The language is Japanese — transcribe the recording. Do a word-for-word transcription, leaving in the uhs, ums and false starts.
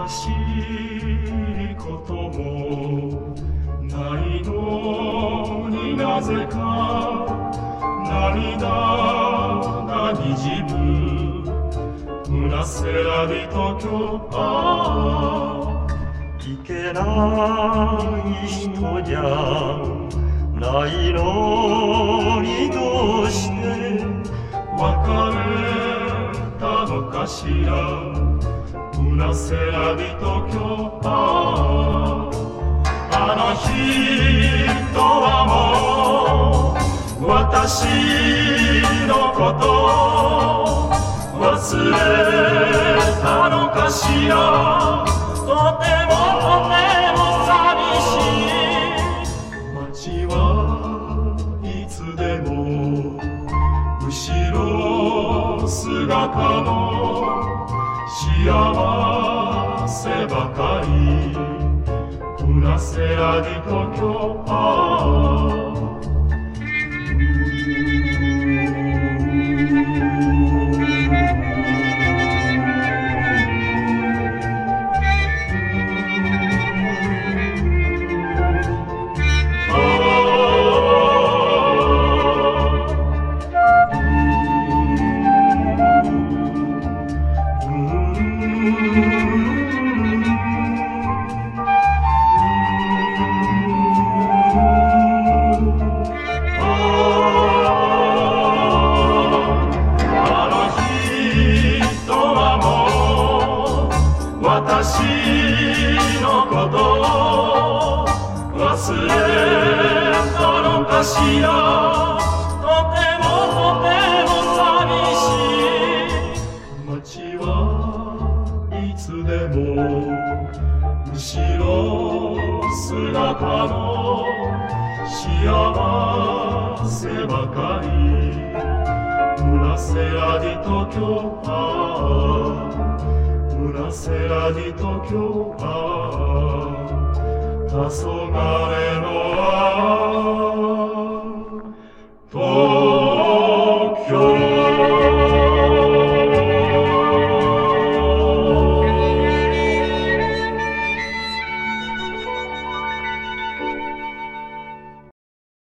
悲しいこともないのになぜか涙がにじむ胸せらりと今日はいけない人じゃないのにどうして別れたのかしら胸せらりと今日はあの人はもう私のこと忘れたのかしらとてもとても寂しい街はいつでも後ろ姿の幸せばかり胸せらりと今日は私のこと忘れたのかしらとてもとても寂しい街はいつでも後ろ姿の幸せばかり胸せらりと今日は胸せらりと今日は黄昏の